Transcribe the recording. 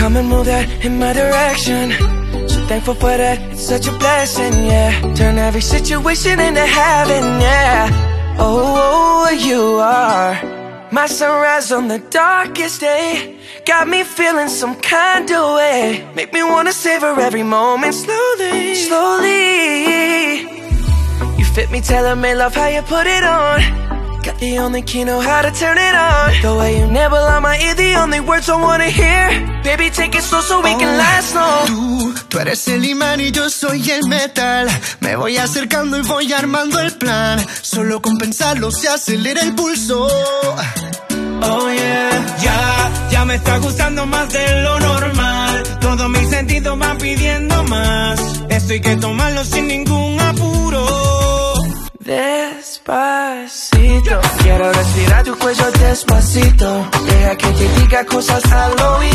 come and move that in my direction. So thankful for that, it's such a blessing, yeah. Turn every situation into heaven, yeah. Oh, you are my sunrise on the darkest day. Got me feeling some kind of way. Make me wanna savor every moment slowly, slowly. You fit me, tailor-made, love how you put it on. Got the only key, know how to turn it on. The way you nibble on my ear, the only words I wanna hear. Baby, take it slow so we can last long. Tú eres el imán y yo soy el metal. Me voy acercando y voy armando el plan. Solo con pensarlo se acelera el pulso. Oh yeah, ya me está gustando más de lo normal. Todos mis sentidos van pidiendo más. Esto hay que tomarlo sin ningún apuro. Despacito, quiero respirar tu cuello despacito. Deja que te diga cosas al oído.